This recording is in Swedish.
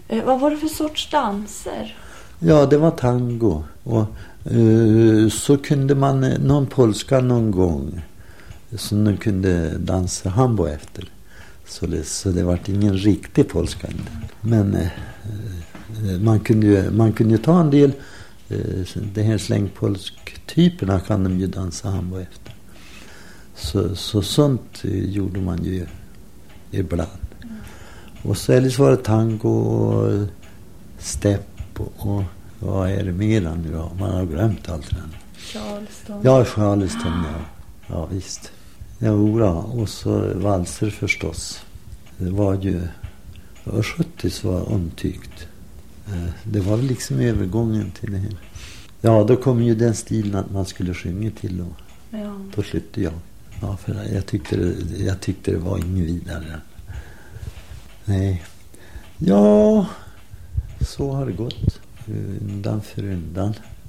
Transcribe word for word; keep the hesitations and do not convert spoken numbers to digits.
Eh, vad var det för sorts danser? Ja, det var tango. Och uh, så kunde man någon polska någon gång som de kunde dansa hambo efter. Så det, så det var ingen riktig polska. Men uh, man kunde ju, man kunde ju ta en del uh, det här slängpolsk-typerna kan de ju dansa hambo efter. Så, så sånt uh, gjorde man ju ibland. Mm. Och så eller så var det tango och stepp och, och vad är det mer nu då? Man har glömt allt det där. Charleston. Ja, Charleston, ja. Ja, visst. Ja, ora. Och så valser förstås. Det var ju sjuttio var omtyckt. Det var väl liksom övergången till det här. Ja, då kom ju den stilen att man skulle sjunga till och ja. Då slutade jag. Ja, för jag tyckte det, jag tyckte det var inget vidare. Nej. Ja, så har det gått. Undan för undan.